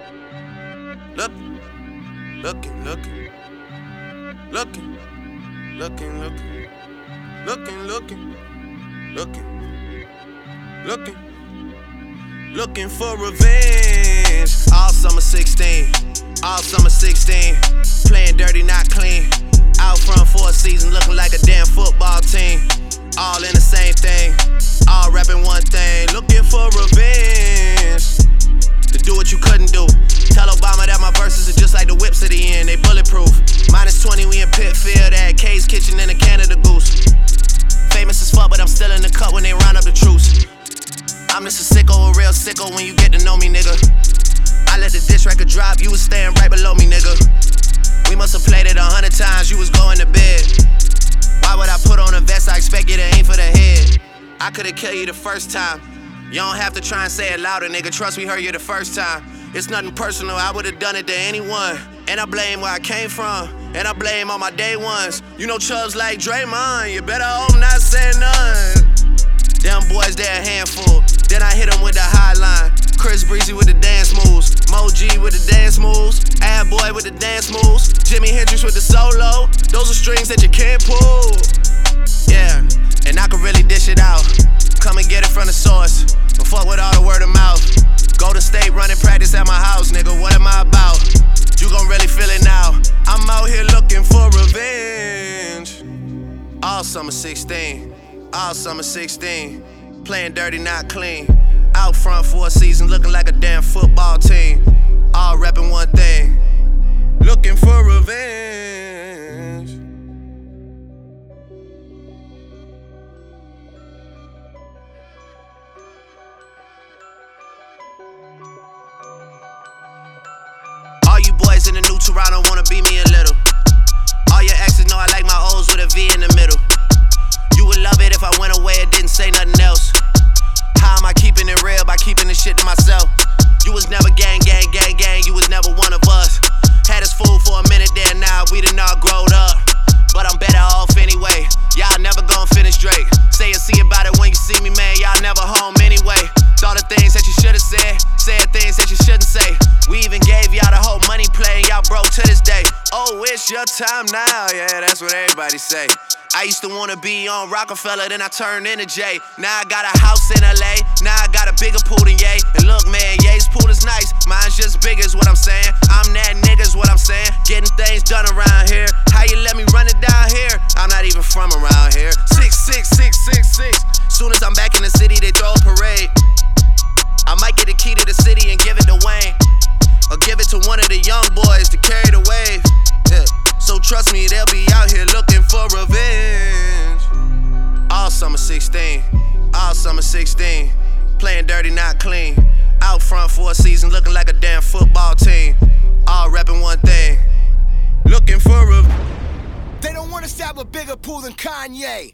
Looking, looking, looking, looking, looking, looking, looking, looking, looking, looking, looking for revenge. All summer 16, all summer 16, playing dirty, not clean. Out front for a season, looking like a damn football team. All in the same thing, all rapping one thing. Looking for revenge, to do what you couldn't do. Tell Obama that my verses are just like the whips at the end, they bulletproof. -20, we in Pitfield at K's Kitchen and a Canada Goose. Famous as fuck, but I'm still in the cut when they round up the troops. I'm just a sicko, a real sicko when you get to know me, nigga. I let the diss record drop, you was staying right below me, nigga. We must have played it 100 times, you was going to bed. Why would I put on a vest? I expect you to aim for the head. I could've killed you the first time. You don't have to try and say it louder, nigga. Trust me, heard you the first time. It's nothing personal, I would've done it to anyone. And I blame where I came from, and I blame all my day ones. You know Chubbs like Draymond, you better hope not say none. Them boys, they're a handful. Then I hit them with the high line. Chris Breezy with the dance moves. Mo G with the dance moves. Ad Boy with the dance moves. Jimi Hendrix with the solo. Those are strings that you can't pull. Yeah, and I can really dish it out. Come and get it from the source. But fuck with all the word of mouth. Golden State running practice at my house, nigga. What am I about? You gon' really feel it now. I'm out here looking for revenge. All summer 16. All summer 16, playing dirty, not clean. Out front for a season, looking like a damn football team. All repping one thing, looking for revenge. All you boys in the new Toronto wanna beat me a little. All your exes know I like my O's with a V in the middle. You would love it if I went away and didn't say nothing else. How am I keeping it real? By keeping this shit to myself. You was never gang, gang, gang, gang. You was never one of us. Had us fooled for a minute there, now we done all growed up. But I'm better off anyway. Y'all never gon' finish Drake. Say and see about it when you see me, man. Y'all never home anyway. Thought of things that you should've said things that you shouldn't say. We even gave y'all the whole money play, and y'all broke to this day. Oh, it's your time now, yeah, that's what everybody say. I used to wanna be on Rockefeller, then I turned into Jay. Now I got a house in LA, now I got a bigger pool than Ye. And look, man, Ye's pool is nice, mine's just big is what I'm saying. I'm that nigga's what I'm saying, getting things done around here. How you let me run it down here? I'm not even from around here. 66666. Soon as I'm back in the city, they throw a parade. I might get the key to the city and give it to Wayne, or give it to one of the young boys to carry the wave. Yeah. So trust me, they'll be out here looking for revenge. All summer 16, all summer 16, playing dirty, not clean. Out front for a season, looking like a damn football team. All repping one thing, looking for revenge. They don't want us to have a bigger pool than Kanye.